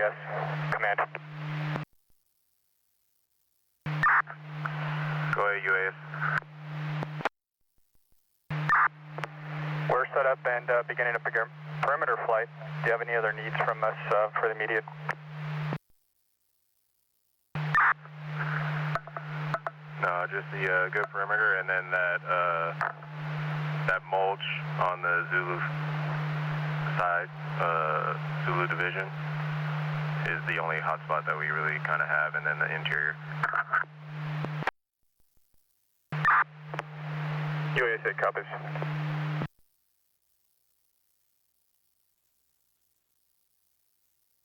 UAS. Command. Go ahead, UAS. We're set up and beginning a perimeter flight. Do you have any other needs from us for the immediate? No, just the good perimeter, and then that mulch on the Zulu side, Zulu division, is the only hotspot that we really kind of have, and then the interior. UAS 8 copies.